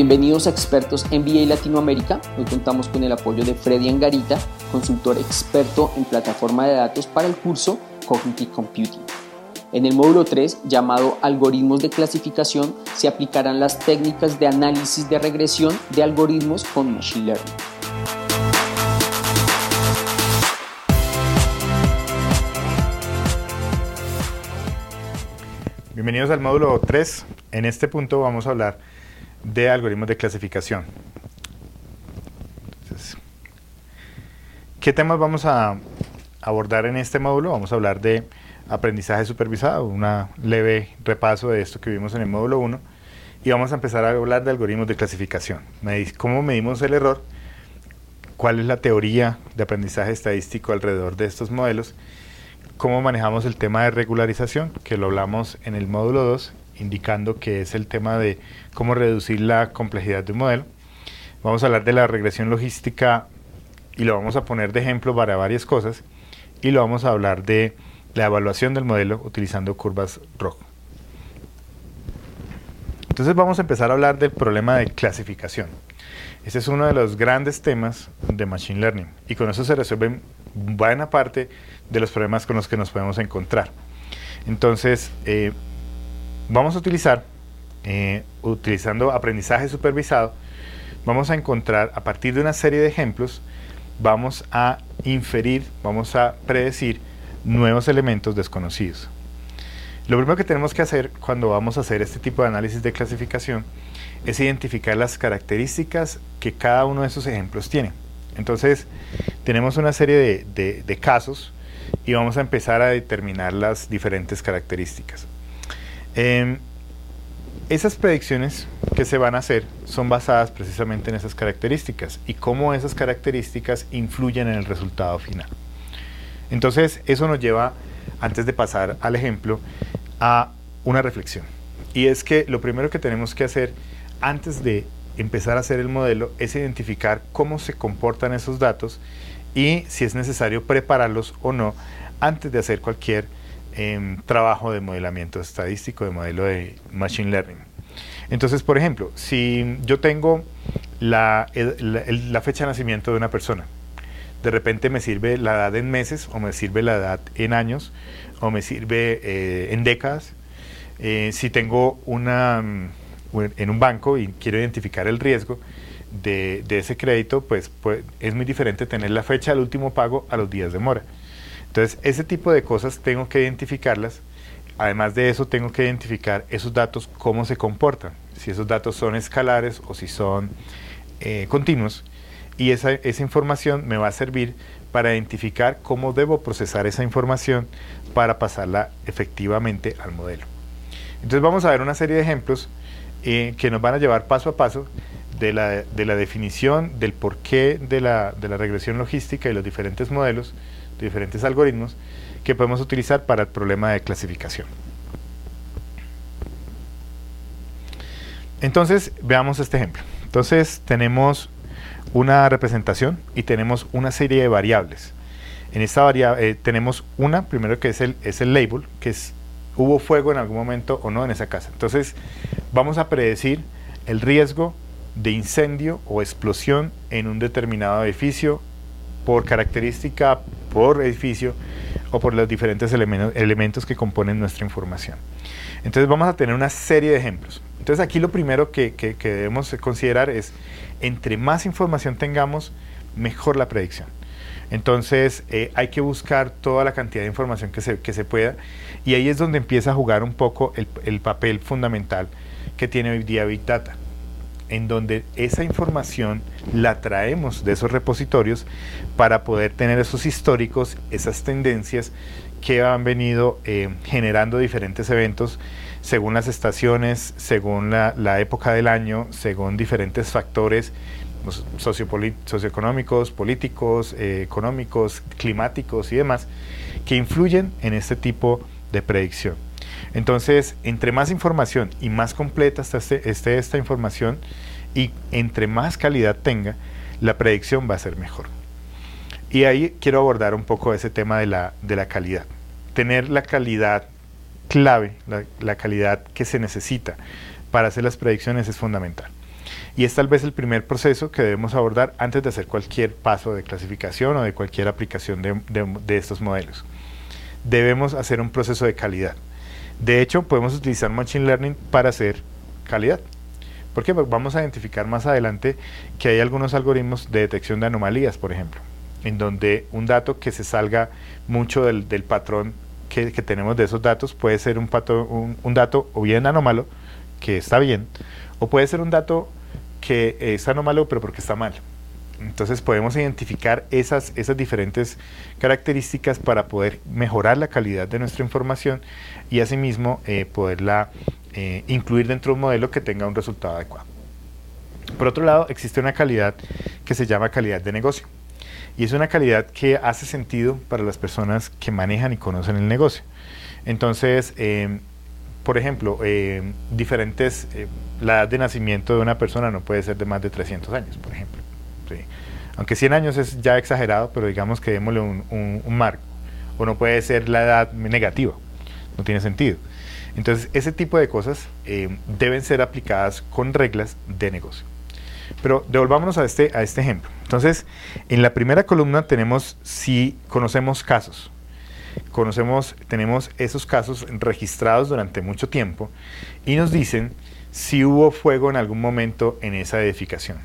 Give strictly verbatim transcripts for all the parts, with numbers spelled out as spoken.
Bienvenidos a Expertos M B A Latinoamérica. Hoy contamos con el apoyo de Freddy Angarita, consultor experto en plataforma de datos para el curso Cognitive Computing. En el módulo tres, llamado Algoritmos de clasificación, se aplicarán las técnicas de análisis de regresión de algoritmos con Machine Learning. Bienvenidos al módulo tres. En este punto vamos a hablar de algoritmos de clasificación. Entonces, ¿qué temas vamos a abordar en este módulo? Vamos a hablar de aprendizaje supervisado, un leve repaso de esto que vimos en el módulo uno, y vamos a empezar a hablar de algoritmos de clasificación. ¿Cómo medimos el error? ¿Cuál es la teoría de aprendizaje estadístico alrededor de estos modelos? ¿Cómo manejamos el tema de regularización? Que lo hablamos en el módulo dos, indicando que es el tema de cómo reducir la complejidad de un modelo. Vamos a hablar de la regresión logística y lo vamos a poner de ejemplo para varias cosas, y lo vamos a hablar de la evaluación del modelo utilizando curvas R O G. Entonces vamos a empezar a hablar del problema de clasificación. Este es uno de los grandes temas de Machine Learning, y con eso se resuelven buena parte de los problemas con los que nos podemos encontrar. Entonces, eh, vamos a utilizar, eh, utilizando aprendizaje supervisado, vamos a encontrar, a partir de una serie de ejemplos, vamos a inferir, vamos a predecir nuevos elementos desconocidos. Lo primero que tenemos que hacer cuando vamos a hacer este tipo de análisis de clasificación es identificar las características que cada uno de esos ejemplos tiene. Entonces, tenemos una serie de, de, de casos y vamos a empezar a determinar las diferentes características. Eh, esas predicciones que se van a hacer son basadas precisamente en esas características y cómo esas características influyen en el resultado final. Entonces, eso nos lleva, antes de pasar al ejemplo, a una reflexión. Y es que lo primero que tenemos que hacer antes de empezar a hacer el modelo es identificar cómo se comportan esos datos y si es necesario prepararlos o no antes de hacer cualquier eh, trabajo de modelamiento estadístico, de modelo de Machine Learning. Entonces, por ejemplo, si yo tengo la, el, el, la fecha de nacimiento de una persona, de repente me sirve la edad en meses, o me sirve la edad en años, o me sirve eh, en décadas. Eh, si tengo una, en un banco y quiero identificar el riesgo de, de ese crédito, pues, pues es muy diferente tener la fecha del último pago a los días de mora. Entonces, ese tipo de cosas tengo que identificarlas. Además de eso, tengo que identificar esos datos, cómo se comportan, si esos datos son escalares o si son eh, continuos. Y esa, esa información me va a servir para identificar cómo debo procesar esa información para pasarla efectivamente al modelo. Entonces vamos a ver una serie de ejemplos eh, que nos van a llevar paso a paso de la, de la definición del porqué de la, de la regresión logística y los diferentes modelos, diferentes algoritmos que podemos utilizar para el problema de clasificación. Entonces veamos este ejemplo. Entonces tenemos una representación y tenemos una serie de variables. En esta variable eh, tenemos una, primero que es el, es el label, que es hubo fuego en algún momento o no en esa casa. Entonces vamos a predecir el riesgo de incendio o explosión en un determinado edificio por característica, por edificio o por los diferentes elementos, elementos que componen nuestra información. Entonces vamos a tener una serie de ejemplos. Entonces aquí lo primero que, que, que debemos considerar es, entre más información tengamos, mejor la predicción. Entonces eh, hay que buscar toda la cantidad de información que se, que se pueda, y ahí es donde empieza a jugar un poco el, el papel fundamental que tiene hoy día Big Data, en donde esa información la traemos de esos repositorios para poder tener esos históricos, esas tendencias que han venido eh, generando diferentes eventos según las estaciones, según la, la época del año, según diferentes factores socioeconómicos, políticos, eh, económicos, climáticos y demás, que influyen en este tipo de predicción. Entonces, entre más información y más completa esté, esté esta información, y entre más calidad tenga, la predicción va a ser mejor. Y ahí quiero abordar un poco ese tema de la, de la calidad. Tener la calidad clave, la, la calidad que se necesita para hacer las predicciones es fundamental. y es tal vez el primer proceso que debemos abordar antes de hacer cualquier paso de clasificación o de cualquier aplicación de, de, de estos modelos. Debemos hacer un proceso de calidad. De hecho, podemos utilizar Machine Learning para hacer calidad. ¿Por qué? Porque vamos a identificar más adelante que hay algunos algoritmos de detección de anomalías, por ejemplo, en donde un dato que se salga mucho del, del patrón que, que tenemos de esos datos puede ser un, pato, un, un dato o bien anómalo, que está bien, o puede ser un dato que es anómalo pero porque está mal. Entonces podemos identificar esas, esas diferentes características para poder mejorar la calidad de nuestra información y asimismo eh, poderla eh, incluir dentro de un modelo que tenga un resultado adecuado. Por otro lado, existe una calidad que se llama calidad de negocio, y es una calidad que hace sentido para las personas que manejan y conocen el negocio. Entonces, eh, por ejemplo, eh, diferentes, eh, la edad de nacimiento de una persona no puede ser de más de trescientos años, por ejemplo. Sí. Aunque cien años es ya exagerado, pero digamos que démosle un, un, un marco. O no puede ser la edad negativa, no tiene sentido. Entonces, ese tipo de cosas eh, deben ser aplicadas con reglas de negocio. Pero devolvámonos a este, a este ejemplo. Entonces, en la primera columna tenemos si conocemos casos. Conocemos, tenemos esos casos registrados durante mucho tiempo y nos dicen si hubo fuego en algún momento en esa edificación.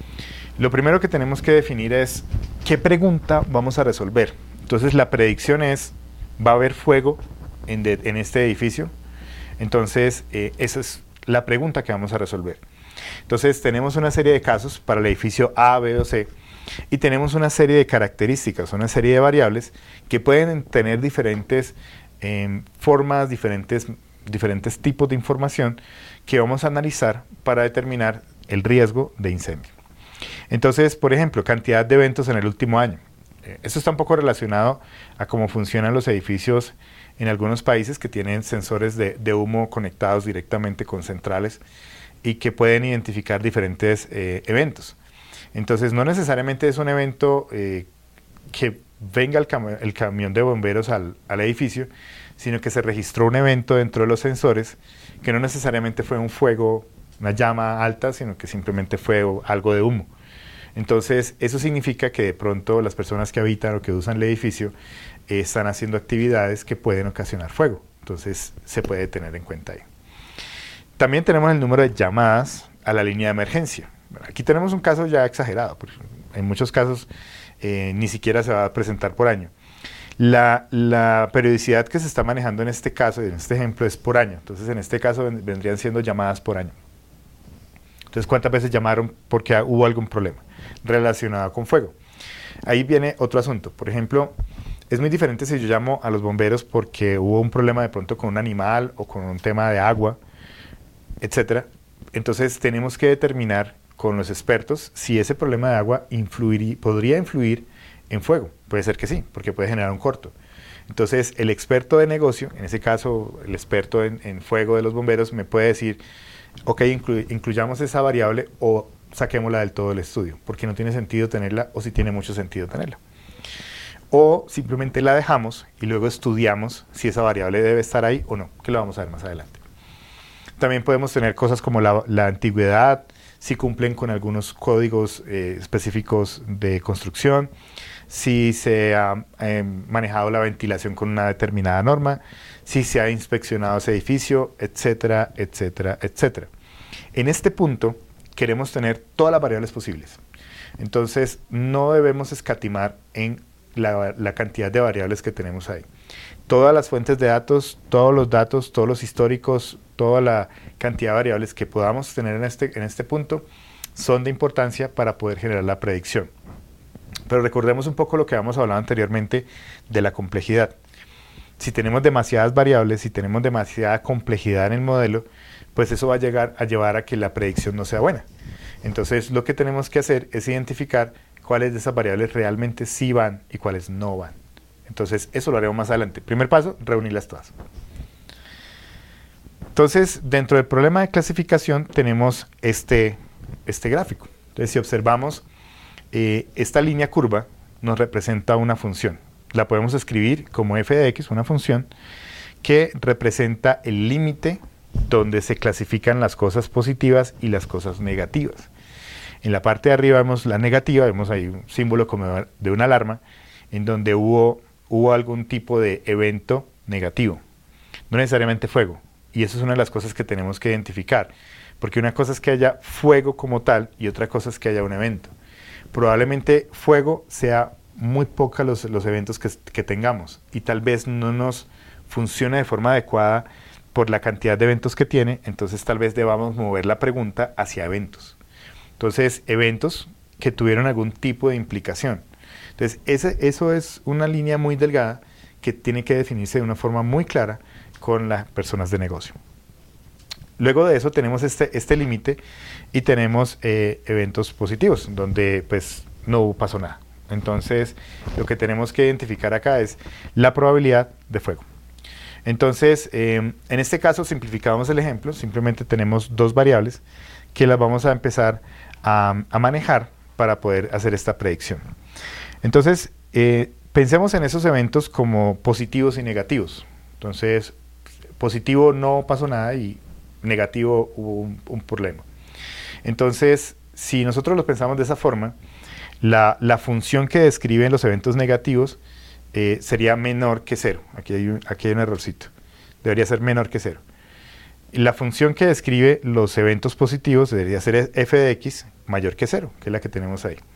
Lo primero que tenemos que definir es qué pregunta vamos a resolver. Entonces, la predicción es, ¿va a haber fuego en, de, en este edificio? Entonces, eh, esa es la pregunta que vamos a resolver. Entonces, tenemos una serie de casos para el edificio A, B o C, y tenemos una serie de características, una serie de variables que pueden tener diferentes eh, formas, diferentes, diferentes tipos de información que vamos a analizar para determinar el riesgo de incendio. Entonces, por ejemplo, cantidad de eventos en el último año. Eh, esto está un poco relacionado a cómo funcionan los edificios en algunos países que tienen sensores de, de humo conectados directamente con centrales y que pueden identificar diferentes eh, eventos. Entonces, no necesariamente es un evento eh, que venga el, cam el camión de bomberos al, al edificio, sino que se registró un evento dentro de los sensores que no necesariamente fue un fuego, una llama alta, sino que simplemente fue algo de humo. Entonces, eso significa que de pronto las personas que habitan o que usan el edificio eh, están haciendo actividades que pueden ocasionar fuego. Entonces, se puede tener en cuenta ahí. También tenemos el número de llamadas a la línea de emergencia. Aquí tenemos un caso ya exagerado, porque en muchos casos eh, ni siquiera se va a presentar por año. La, la periodicidad que se está manejando en este caso, en este ejemplo, es por año. Entonces, en este caso vendrían siendo llamadas por año. Entonces, ¿cuántas veces llamaron porque hubo algún problema relacionado con fuego? Ahí viene otro asunto. Por ejemplo, es muy diferente si yo llamo a los bomberos porque hubo un problema de pronto con un animal o con un tema de agua, etcétera. Entonces, tenemos que determinar con los expertos si ese problema de agua influiría, podría influir en fuego. Puede ser que sí, porque puede generar un corto. Entonces, el experto de negocio, en ese caso, el experto en, en fuego de los bomberos, me puede decir, ok, inclu incluyamos esa variable o saquémosla del todo del estudio, porque no tiene sentido tenerla o si tiene mucho sentido tenerla. O simplemente la dejamos y luego estudiamos si esa variable debe estar ahí o no, que lo vamos a ver más adelante. También podemos tener cosas como la, la antigüedad, si cumplen con algunos códigos eh, específicos de construcción, si se ha eh, manejado la ventilación con una determinada norma, si se ha inspeccionado ese edificio, etcétera, etcétera, etcétera. En este punto queremos tener todas las variables posibles. Entonces no debemos escatimar en la, la cantidad de variables que tenemos ahí. Todas las fuentes de datos, todos los datos, todos los históricos, toda la cantidad de variables que podamos tener en este, en este punto son de importancia para poder generar la predicción. Pero recordemos un poco lo que habíamos hablado anteriormente de la complejidad. Si tenemos demasiadas variables, si tenemos demasiada complejidad en el modelo, pues eso va a llegar a llevar a que la predicción no sea buena. Entonces lo que tenemos que hacer es identificar cuáles de esas variables realmente sí van y cuáles no van. Entonces eso lo haremos más adelante. Primer paso, reunirlas todas. Entonces, dentro del problema de clasificación tenemos este, este gráfico. Entonces, si observamos, eh, esta línea curva nos representa una función. La podemos escribir como f de x, una función que representa el límite donde se clasifican las cosas positivas y las cosas negativas. En la parte de arriba vemos la negativa, vemos ahí un símbolo como de una alarma, en donde hubo, hubo algún tipo de evento negativo, no necesariamente fuego. Y eso es una de las cosas que tenemos que identificar, porque una cosa es que haya fuego como tal y otra cosa es que haya un evento. Probablemente fuego sea muy pocos los, los eventos que, que tengamos y tal vez no nos funcione de forma adecuada por la cantidad de eventos que tiene, entonces tal vez debamos mover la pregunta hacia eventos. Entonces, eventos que tuvieron algún tipo de implicación. Entonces, ese, eso es una línea muy delgada que tiene que definirse de una forma muy clara con las personas de negocio. Luego de eso tenemos este, este límite y tenemos eh, eventos positivos, donde pues no pasó nada. Entonces, lo que tenemos que identificar acá es la probabilidad de fuego. Entonces, eh, en este caso simplificamos el ejemplo, simplemente tenemos dos variables que las vamos a empezar a, a manejar para poder hacer esta predicción. Entonces, eh, pensemos en esos eventos como positivos y negativos. Entonces, positivo no pasó nada y negativo hubo un, un problema. Entonces, si nosotros lo pensamos de esa forma, la, la función que describe los eventos negativos eh, sería menor que cero. Aquí hay, un, aquí hay un errorcito. Debería ser menor que cero. Y la función que describe los eventos positivos debería ser f de x mayor que cero, que es la que tenemos ahí.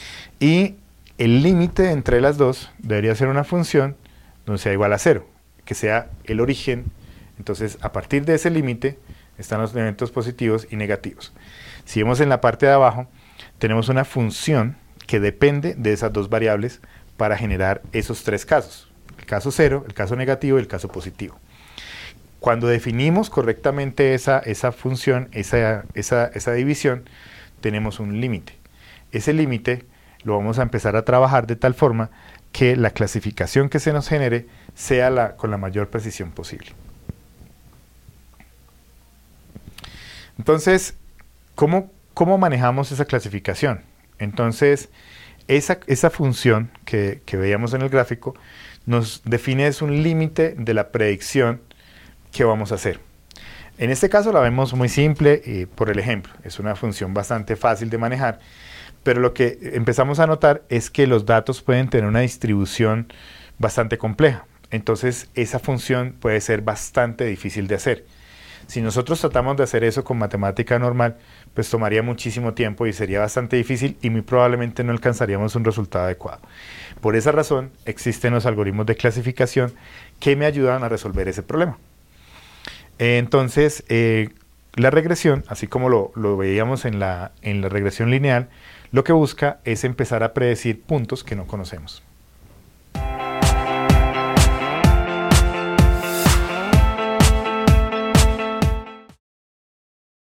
Y el límite entre las dos debería ser una función donde sea igual a cero, que sea el origen. Entonces, a partir de ese límite están los eventos positivos y negativos. Si vemos en la parte de abajo, tenemos una función que depende de esas dos variables para generar esos tres casos. El caso cero, el caso negativo y el caso positivo. Cuando definimos correctamente esa, esa función, esa, esa, esa división, tenemos un límite. Ese límite lo vamos a empezar a trabajar de tal forma que la clasificación que se nos genere sea la, con la mayor precisión posible. Entonces, ¿cómo, cómo manejamos esa clasificación? Entonces, esa, esa función que, que veíamos en el gráfico nos define es un límite de la predicción que vamos a hacer. En este caso la vemos muy simple eh, por el ejemplo. Es una función bastante fácil de manejar, pero lo que empezamos a notar es que los datos pueden tener una distribución bastante compleja. Entonces, esa función puede ser bastante difícil de hacer. Si nosotros tratamos de hacer eso con matemática normal, pues tomaría muchísimo tiempo y sería bastante difícil y muy probablemente no alcanzaríamos un resultado adecuado. Por esa razón, existen los algoritmos de clasificación que me ayudan a resolver ese problema. Entonces, eh, la regresión, así como lo, lo veíamos en la, en la regresión lineal, lo que busca es empezar a predecir puntos que no conocemos.